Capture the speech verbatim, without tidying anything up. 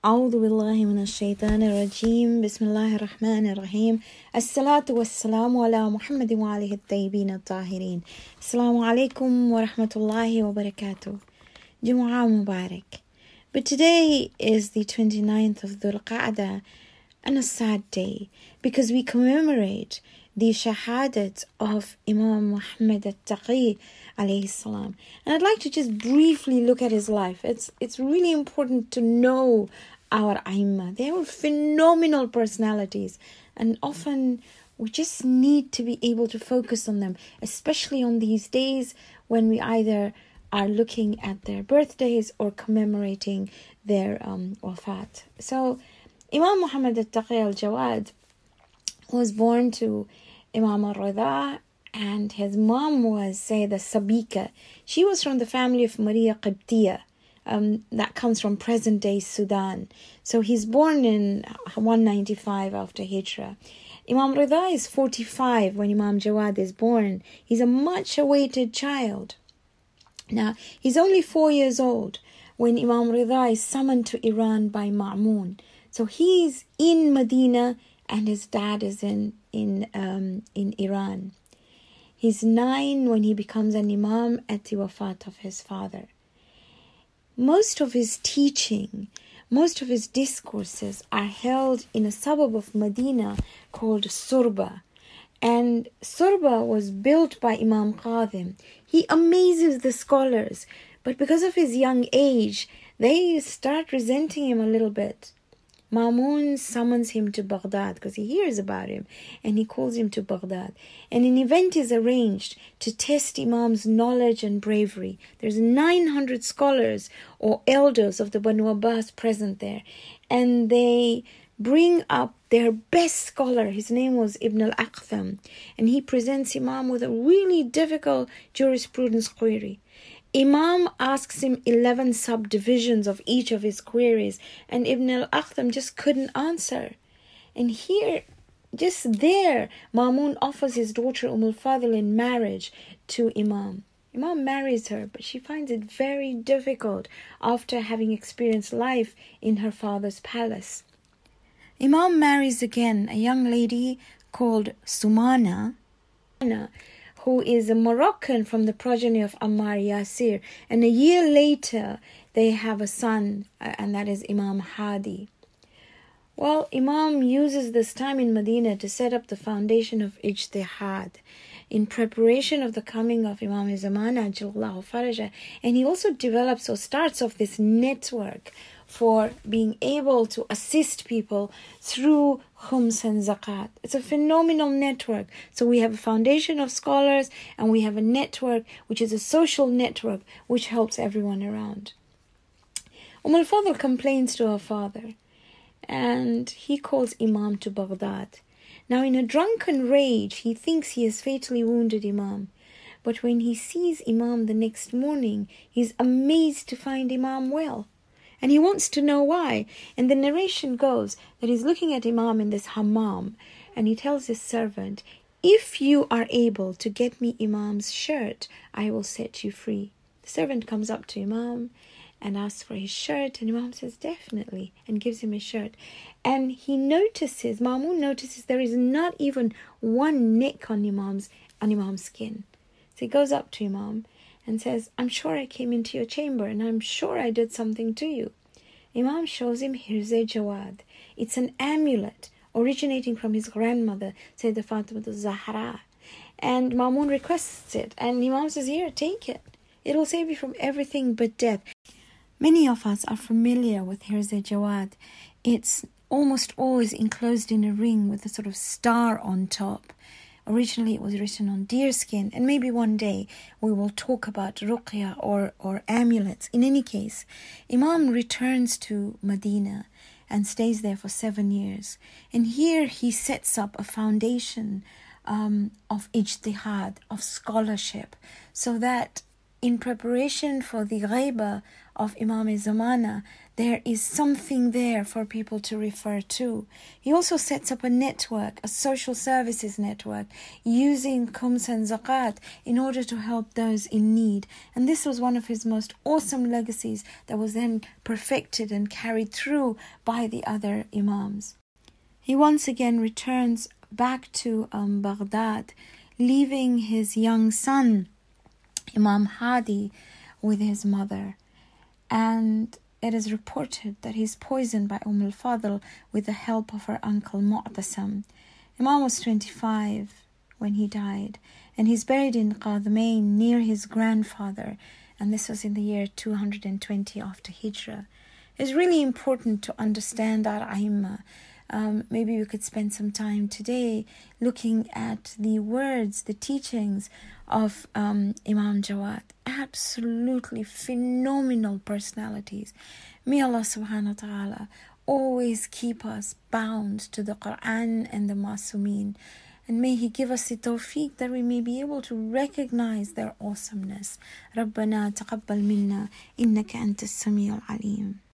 أعوذ بالله من الشيطان الرجيم بسم الله الرحمن الرحيم الصلاة والسلام على محمد وآله الطيبين الطاهرين. Assalamu alaikum wa rahmatullahi wa barakatuh. Jumu'ah Mubarak. But today is the twenty-ninth of Dhul Qa'dah, and a sad day because we commemorate the shahadat of Imam Muhammad al-Taqi alayhi salam. And I'd like to just briefly look at his life. It's it's really important to know our Aimma. They were phenomenal personalities, and often we just need to be able to focus on them, especially on these days when we either are looking at their birthdays or commemorating their um, wafat. So Imam Muhammad al-Taqi al-Jawad was born to Imam al-Rida, and his mom was Sayyida Sabika. She was from the family of Maria Qibtiyya. Um, that comes from present-day Sudan. So he's born in one ninety-five after Hijrah. Imam Rida is forty-five when Imam Jawad is born. He's a much-awaited child. Now, he's only four years old when Imam Rida is summoned to Iran by Ma'mun. So he's in Medina and his dad is in in um, in Iran. He's nine when he becomes an imam at the wafat of his father. Most of his teaching, most of his discourses are held in a suburb of Medina called Surba. And Surba was built by Imam Qadim. He amazes the scholars, but because of his young age, they start resenting him a little bit. Ma'mun summons him to Baghdad because he hears about him, and he calls him to Baghdad. And an event is arranged to test Imam's knowledge and bravery. There's nine hundred scholars or elders of the Banu Abbas present there, and they bring up their best scholar. His name was Ibn al-Aqtham, and he presents Imam with a really difficult jurisprudence query. Imam asks him eleven subdivisions of each of his queries, and Ibn al-Aqtham just couldn't answer. And here, just there, Ma'mun offers his daughter Umm al-Fadl in marriage to Imam. Imam marries her, but she finds it very difficult after having experienced life in her father's palace. Imam marries again a young lady called Sumana, who is a Moroccan from the progeny of Ammar Yasir. And a year later, they have a son, and that is Imam Hadi. Well, Imam uses this time in Medina to set up the foundation of Ijtihad in preparation of the coming of Imam Zamana, Jallahu Faraja. And he also develops or starts off this network for being able to assist people through khums and zakat. It's a phenomenal network. So we have a foundation of scholars, and we have a network which is a social network which helps everyone around. Umm al-Fadl complains to her father, and he calls Imam to Baghdad. Now, in a drunken rage, he thinks he has fatally wounded Imam. But when he sees Imam the next morning, he's amazed to find Imam well. And he wants to know why. And the narration goes that he's looking at Imam in this hammam, and he tells his servant, "If you are able to get me Imam's shirt, I will set you free." The servant comes up to Imam and asks for his shirt, and Imam says, "Definitely," and gives him his shirt. And he notices, Ma'mun notices there is not even one nick on Imam's, on Imam's skin. So he goes up to Imam and says, "I'm sure I came into your chamber, and I'm sure I did something to you." Imam shows him Hirze Jawad. It's an amulet originating from his grandmother, Sayyidah Fatima al-Zahra. And Ma'mun requests it, and Imam says, "Here, take it. It will save you from everything but death." Many of us are familiar with Hirze Jawad. It's almost always enclosed in a ring with a sort of star on top. Originally, it was written on deerskin, and maybe one day we will talk about ruqya or, or amulets. In any case, Imam returns to Medina and stays there for seven years. And here he sets up a foundation um, of ijtihad, of scholarship, so that in preparation for the ghaiba of Imam Zamana, there is something there for people to refer to. He also sets up a network, a social services network, using khums and zakat in order to help those in need. And this was one of his most awesome legacies that was then perfected and carried through by the other Imams. He once again returns back to um, Baghdad, leaving his young son, Imam Hadi, with his mother. And it is reported that he's poisoned by Umm al-Fadl with the help of her uncle Mu'tasam. Imam was twenty-five when he died, and he's buried in Qadmain near his grandfather, and this was in the year two hundred twenty after Hijrah. It's really important to understand that Aimma. Um, maybe we could spend some time today looking at the words, the teachings of um, Imam Jawad. Absolutely phenomenal personalities. May Allah subhanahu wa ta'ala always keep us bound to the Quran and the Masumeen. And may He give us the tawfiq that we may be able to recognize their awesomeness. ربنا تقبل منا إنك أنت السميع العليم.